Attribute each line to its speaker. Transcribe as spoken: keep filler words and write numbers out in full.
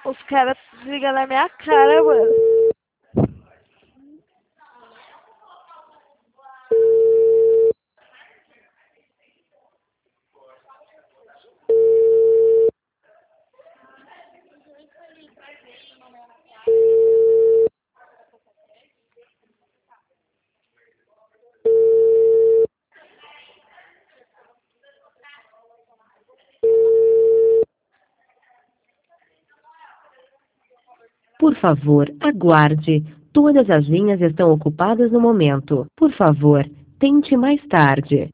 Speaker 1: Os caras desligam na minha cara, mano.
Speaker 2: Por favor, aguarde. Todas as linhas estão ocupadas no momento. Por favor, tente mais tarde.